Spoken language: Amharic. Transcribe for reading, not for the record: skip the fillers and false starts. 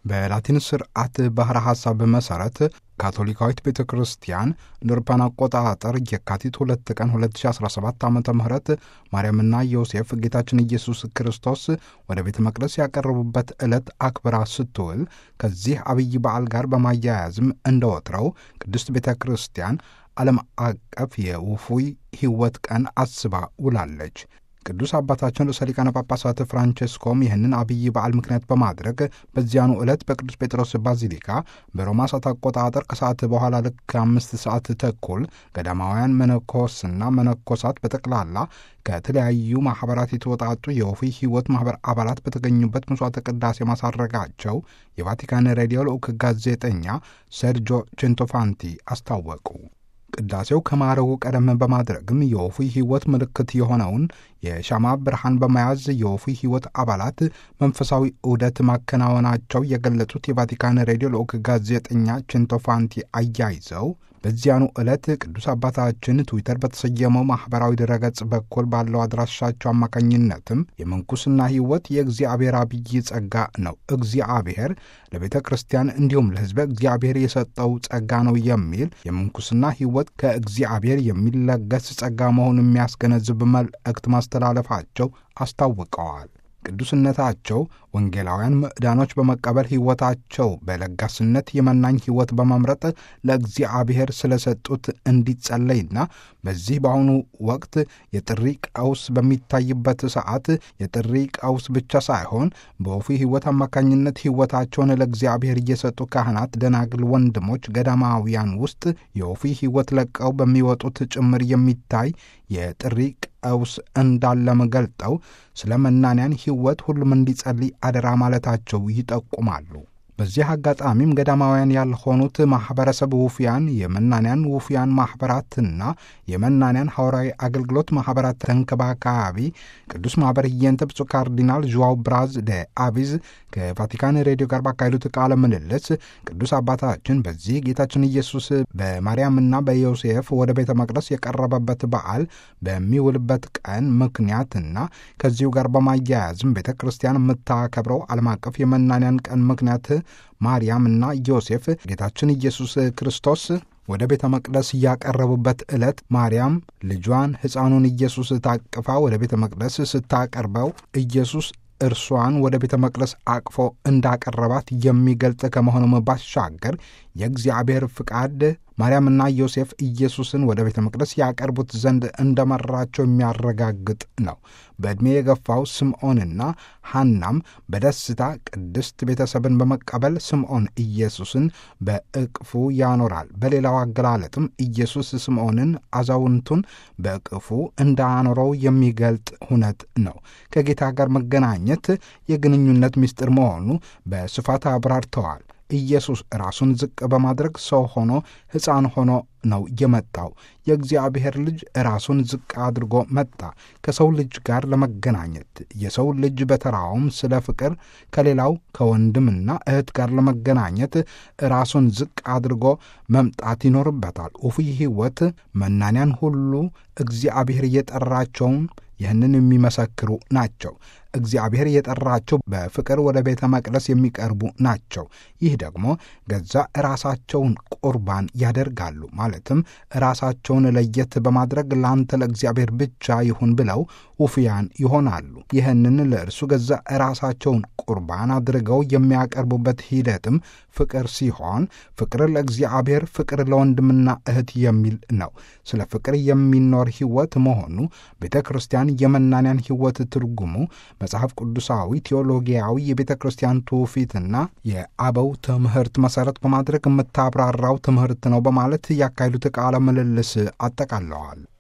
በላቲን ስርዓት ባህረ ሐሳብ መሠረት ካቶሊካዊት ቤተ ክርስቲያን ንርፓን አቆጣጠር የካቲት 2 ቀን 2017 ዓ ም ማርያምና ዮሴፍ ጌታችን ኢየሱስ ክርስቶስ ወደ ቤተ መቅደስ ያቀረቡበት ዕለት አክብራ ስትውል ከዚህ አብይ በዓል ጋር በማያያዝም እንደወትረው ቅድስት ቤተ ክርስቲያን ዓለም አቀፍ የውፉይ ሕይወት ቀን አስባ ውላለች። ቅዱስ አባታችን ርዕሰ ሊቃነ ጳጳሳት ፍራንቼስኮም ይህንን አብይ በዓል ምክንያት በማድረግ በዚያኑ ዕለት በቅዱስ ጴጥሮስ ባዚሊካ በሮማ ሰዓት አቆጣጠር ከሰዓት በኋላ ልክ 5 ሰዓት ተኩል ገዳማውያን መነኮስና መነኮሳት በጠቅላላ ከተለያዩ ማኅበራት የተወጣጡ የውፉይ ሕይወት ማኅበር አባላት በተገኙበት ምሥዋዕተ ቅዳሴ ማሳረጋቸው የቫቲካን ሬዲዮ ልዑክ ጋዜጠኛ ሴርጆ ቼንቶፋንቲ አስታወቁ። ቅዳሴው ከማረጉ ቀደም በማድረግም የውፉይ ሕይወት ምልክት የሆነውን የሻማ ብርሃን በመያዝ የውፉይ ሕይወት አባላት መንፈሳዊ ዑደት ማከናወናቸው የገለጹት የቫቲካን ሬዲዮ ልዑክ ጋዜጠኛ ቼንቶፋንቲ አያይዘው በዚያኑ ዕለት ቅዱስ አባታችን ትዊተር በተሰየመው ማኅበራዊ ድረገጽ በኩል ባለው አድራሻቸው አማካኝነትም የምንኩስና ሕይወት የእግዚአብሔር አብይ ጸጋ ነው፣ እግዚአብሔር ለቤተ ክርስቲያን እንዲሁም ለሕዝበ እግዚአብሔር የሰጠው ጸጋ ነው የሚል የምንኩስና ሕይወት ከእግዚአብሔር የሚለገስ ጸጋ መሆኑን የሚያስገነዝብ መልእክት ማስተላለፋቸው አስታውቀዋል። ቅዱስነታቸው ወንጌላውያን ምዕዳኖች በመቀበል ሕይወታቸው በለጋስነት የመናኝ ሕይወት በመምረጥ ለእግዚአብሔር ስለሰጡት እንዲጸለይና በዚህ በአሁኑ ወቅት የጥሪ ቀውስ በሚታይበት ሰዓት የጥሪ ቀውስ ብቻ ሳይሆን በውፉይ ሕይወት አማካኝነት ሕይወታቸውን ለእግዚአብሔር እየሰጡ ካህናት፣ ደናግል፣ ወንድሞች ገዳማውያን ውስጥ የውፉይ ሕይወት ለቀው በሚወጡት ጭምር የሚታይ የጥሪ ቀውስ እንዳለም ገልጠው ስለ መናንያን ሕይወት ሁሉም እንዲጸልይ አደራ ማለታቸው ይጠቁማሉ። በዚህ አጋጣሚም ገዳማውያን ያልሆኑት ማኅበረሰብ ውፉያን፣ የመናንያን ውፉያን ማኅበራትና የመናንያን ሐዋርያዊ አገልግሎት ማኅበራት ተንከባካቢ ቅዱስ ማኅበር ህየንተ ብፁዕ ካርዲናል ዡዋው ብራዝ ደ አቪዝ ከቫቲካን ሬዲዮ ጋር ባካሄዱት ቃለ ምልልስ ቅዱስ አባታችን በዚህ ጌታችን ኢየሱስ በማርያምና በዮሴፍ ወደ ቤተ መቅደስ የቀረበበት በዓል በሚውልበት ቀን ምክንያትና ከዚሁ ጋር በማያያዝም ቤተ ክርስቲያን የምታከብረው ዓለም አቀፍ የመናንያን ቀን ምክንያት ማርያምና ዮሴፍ ጌታችን ኢየሱስ ክርስቶስ ወደ ቤተ መቅደስ ያቀረቡበት ዕለት ማርያም ልጇን ሕፃኑን ኢየሱስ ታቅፋ ወደ ቤተ መቅደስ ስታቀርበው ኢየሱስ እርሷን ወደ ቤተ መቅደስ አቅፎ እንዳቀረባት የሚገልጽ ከመሆኑም ባሻገር የእግዚአብሔር ፍቃድ ማርያምና ዮሴፍ ኢየሱስን ወደ ቤተ መቅደስ ያቀርቡት ዘንድ እንደመራቸው የሚያረጋግጥ ነው። በዕድሜ የገፋው ስምዖንና ሐናም በደስታ ቅድስት ቤተሰብን በመቀበል ስምዖን ኢየሱስን በእቅፉ ያኖራል። በሌላው አገላለጥም ኢየሱስ ስምዖንን አዛውንቱን በእቅፉ እንዳኖረው የሚገልጥ ሁነት ነው። ከጌታ ጋር መገናኘት የግንኙነት ምስጢር መሆኑ በስፋት አብራርተዋል። ኢየሱስ ራሱን ዝቅ በማድረግ ሰው ሆኖ ሕፃን ሆኖ ነው የመጣው። የእግዚአብሔር ልጅ ራሱን ዝቅ አድርጎ መጣ ከሰው ልጅ ጋር ለመገናኘት። የሰው ልጅ በተራውም ስለ ፍቅር ከሌላው ከወንድምና እህት ጋር ለመገናኘት ራሱን ዝቅ አድርጎ መምጣት ይኖርበታል። ውፉይ ሕይወት መናንያን ሁሉ እግዚአብሔር የጠራቸውን ይህንን የሚመሰክሩ ናቸው። እግዚአብሔር የጠራቸው በፍቅር ወደ ቤተ መቅደስ የሚቀርቡ ናቸው። ይህ ደግሞ ገዛ ራሳቸውን ቁርባን ያደርጋሉ። ማለትም ራሳቸውን ለየት በማድረግ ለአንተ ለእግዚአብሔር ብቻ ይሁን ብለው ውፉያን ይሆናሉ። ይህንን ለእርሱ ገዛ ራሳቸውን ቁርባን አድርገው የሚያቀርቡበት ሂደትም ፍቅር ሲሆን ፍቅር ለእግዚአብሔር፣ ፍቅር ለወንድምና እህት የሚል ነው። ስለ ፍቅር የሚኖር ሕይወት መሆኑ ቤተ ክርስቲያን የመናንያን ሕይወት ትርጉሙ መጽሐፍ ቅዱሳዊ ቴዎሎጊያዊ የቤተ ክርስቲያን ትውፊትና የአበው ትምህርት መሠረት በማድረግ የምታብራራው ትምህርት ነው በማለት ያካሄዱት ቃለ ምልልስ አጠቃለዋል።